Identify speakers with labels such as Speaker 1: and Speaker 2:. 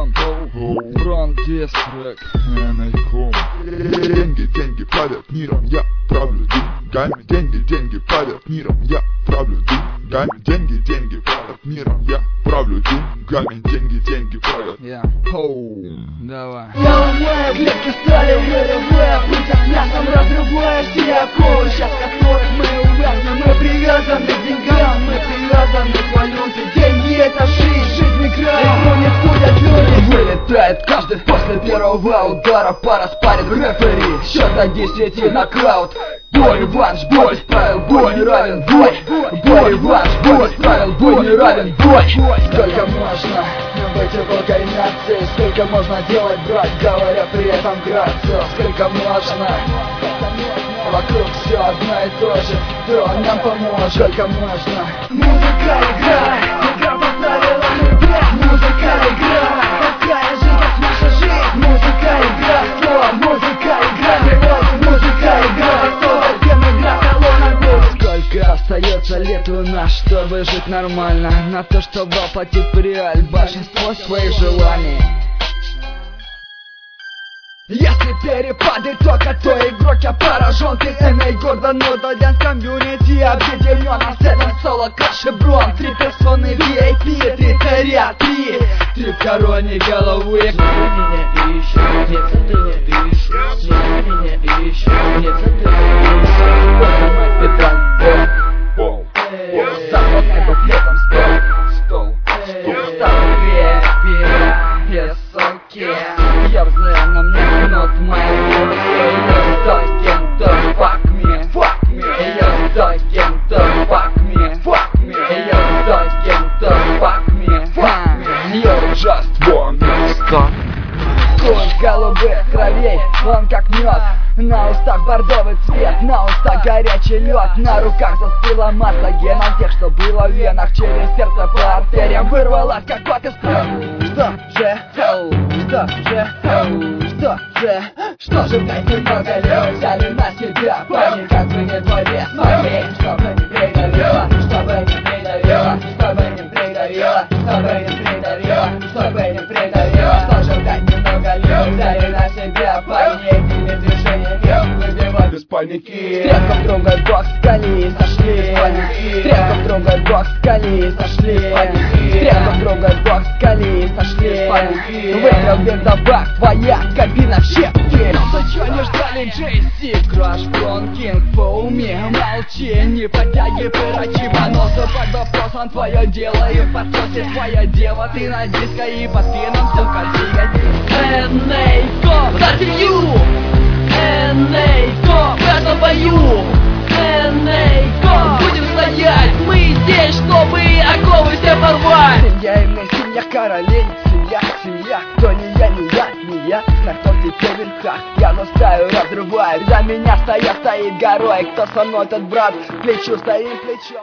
Speaker 1: Брон Дистрик, Энайком.
Speaker 2: Деньги правят миром, я правлю деньгами. Деньги правят миром, я правлю деньгами. Деньги правят миром, я правлю деньгами. Деньги правят.
Speaker 1: Давай.
Speaker 3: Я ломаю клетки стали, вырывая путь от мясом, разрывая все оковы, сейчас которых мы увязаны. Мы привязаны к деньгам, мы привязаны к валюте. Деньги это жизнь край, но не судят люди. Вылетает каждый после первого удара, пара спарит рефери, счет до 10 нокаут. Бой, реванш, бой, правил, бой не равен бой. Бой, реванш, бой, правил, бой не равен бой. Сколько можно быть волкой нации, сколько можно делать, брат, говоря при этом грацию. Сколько можно, вокруг все одно и то же, кто нам поможет. Сколько можно. Музыка играет, игра поставила мы бред. Музыка играет, такая же как наша жизнь. Музыка играет, слово, музыка играет, музыка играет, слово, кем игра, колонна будет. Сколько остается лет у нас, чтобы жить нормально, на то, чтобы оплатить в реаль большинство своих желаний. Если перепады только, то игрок я поражен. Ты Эней Гордон, но Дэнс комьюнити объединен. А с этим соло Краш и Брон. 3 персоны VIP, 3 царя, 3 в короне головы. Нет, ты меня ищешь, нет, ты меня ищешь, нет, ты меня ищешь, нет, ты меня ищешь. Только мой педаль, заполняй буклетом стол. Ставлю две соки. Я взял на мне not my you're talking to fuck me. You're talking to fuck me. You're talking to fuck me. You're just one stop. Курс голубых кровей, он как мед. На устах бордовый цвет, на устах горячий лед. На руках застыло масло геном тех, что было в венах. Через сердце по артериям вырвалась, как кот из Что же так немного лет взяли на себя память, как бы не твой вес моей. Чтобы не придавило, чтобы не придавило, чтобы не придавило, чтобы не придавило, чтобы не придавило. Что же так немного лет взяли на себя память, этими движениями выбивать без паники. С треском трогай бокс, скали сошли. С треском трогай бокс, скали сошли. С треском трогай бокс, скали сошли. Выиграл бензобак, твоя кабина в щепки. Ну чё не ждали Джейси? Краш, Брон, Кинг, по уме молчи. Не подтягивай пирачи, поносы под вопросом. Твое дело и в подсосе твоя дева. Ты на диско и под пеном, сука, Энейком, затию! Энейком, в этом бою! Энейком, будем стоять, мы здесь, чтобы оковы все порвать. Семья и мы, семья королей, семья, кто не я, на кто теперь в верхах. Я настаю, разрываю, за меня стоит горой. Кто со мной, тот брат, плечу стоит плечом.